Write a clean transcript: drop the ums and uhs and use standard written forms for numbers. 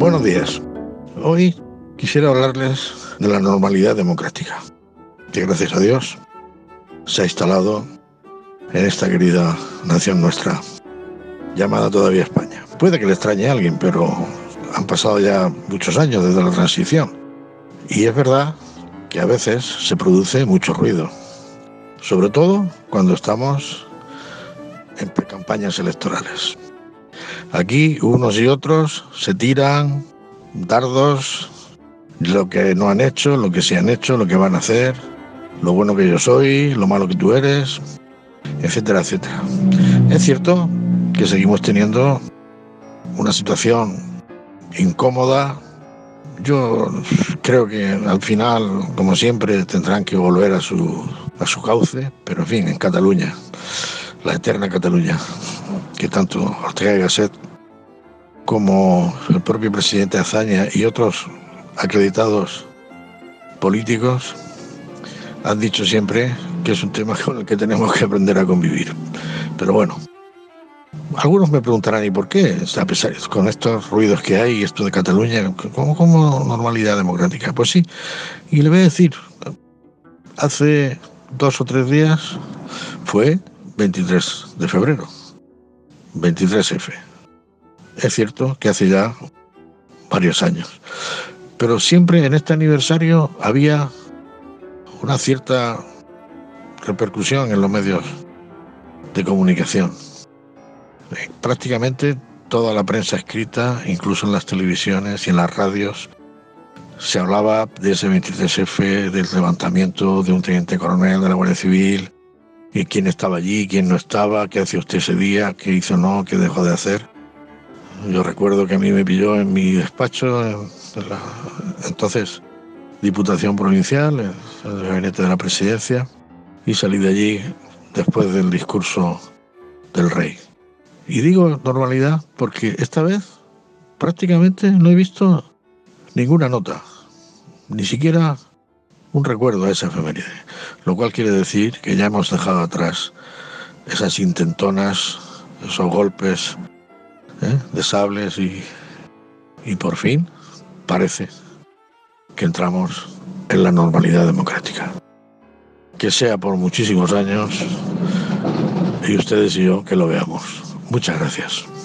Buenos días. Hoy quisiera hablarles de la normalidad democrática, que gracias a Dios se ha instalado en esta querida nación nuestra, llamada todavía España. Puede que le extrañe a alguien, pero han pasado ya muchos años desde la transición. Y es verdad que a veces se produce mucho ruido, sobre todo cuando estamos en precampañas electorales. Aquí unos y otros se tiran dardos, lo que no han hecho, lo que sí han hecho, lo que van a hacer, lo bueno que yo soy, lo malo que tú eres, etcétera, etcétera. Es cierto que seguimos teniendo una situación incómoda. Yo creo que al final, como siempre, tendrán que volver a su cauce, pero en fin, en Cataluña, la eterna Cataluña, que tanto Ortega y Gasset como el propio presidente Azaña y otros acreditados políticos han dicho siempre que es un tema con el que tenemos que aprender a convivir. Pero bueno, algunos me preguntarán, ¿y por qué? A pesar con estos ruidos que hay, esto de Cataluña, ¿cómo normalidad democrática? Pues sí, y le voy a decir, hace 2 o 3 días fue 23 de febrero, 23F. Es cierto que hace ya varios años, pero siempre en este aniversario había una cierta repercusión en los medios de comunicación. Prácticamente toda la prensa escrita, incluso en las televisiones y en las radios, se hablaba de ese 23F, del levantamiento de un teniente coronel de la Guardia Civil, y quién estaba allí, quién no estaba, qué hacía usted ese día, qué hizo o no, qué dejó de hacer. Yo recuerdo que a mí me pilló en mi despacho, en la entonces Diputación Provincial, en el gabinete de la Presidencia, y salí de allí después del discurso del rey. Y digo normalidad porque esta vez prácticamente no he visto ninguna nota, ni siquiera un recuerdo a esa efeméride, lo cual quiere decir que ya hemos dejado atrás esas intentonas, esos golpes de sables y por fin parece que entramos en la normalidad democrática. Que sea por muchísimos años y ustedes y yo que lo veamos. Muchas gracias.